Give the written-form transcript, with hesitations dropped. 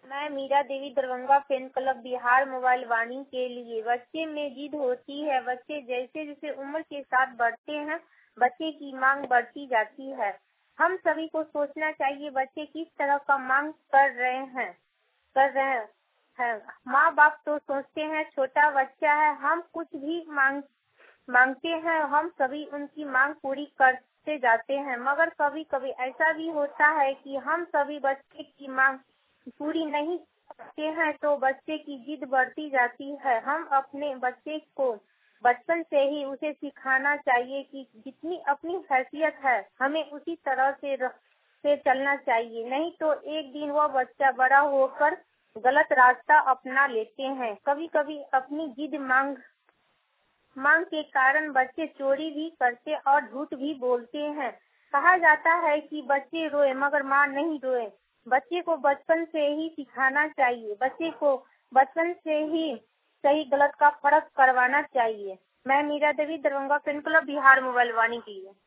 मैं Meera Devi Darbhanga fan club Bihar mobile Vaani के लिए। बच्चे में जिद होती है। बच्चे जैसे जैसे उम्र के साथ बढ़ते हैं, बच्चे की मांग बढ़ती जाती है। हम सभी को सोचना चाहिए बच्चे किस तरह का मांग कर रहे हैं। माँ बाप तो सोचते हैं छोटा बच्चा है, हम कुछ भी मांगते हैं, हम सभी उनकी मांग पूरी करते जाते हैं। मगर कभी कभी ऐसा भी होता है कि हम सभी बच्चे की मांग पूरी नहीं करते हैं तो बच्चे की जिद बढ़ती जाती है। हम अपने बच्चे को बचपन से ही उसे सिखाना चाहिए कि जितनी अपनी हैसियत है हमें उसी तरह से चलना चाहिए, नहीं तो एक दिन वह बच्चा बड़ा होकर गलत रास्ता अपना लेते हैं। कभी कभी अपनी जिद मांग के कारण बच्चे चोरी भी करते और झूठ भी बोलते हैं। कहा जाता है कि बच्चे रोए मगर माँ नहीं रोए। बच्चे को बचपन से ही सिखाना चाहिए, बच्चे को बचपन से ही सही गलत का फर्क करवाना चाहिए। मैं Meera Devi Darbhanga fan club Bihar mobile Vaani की।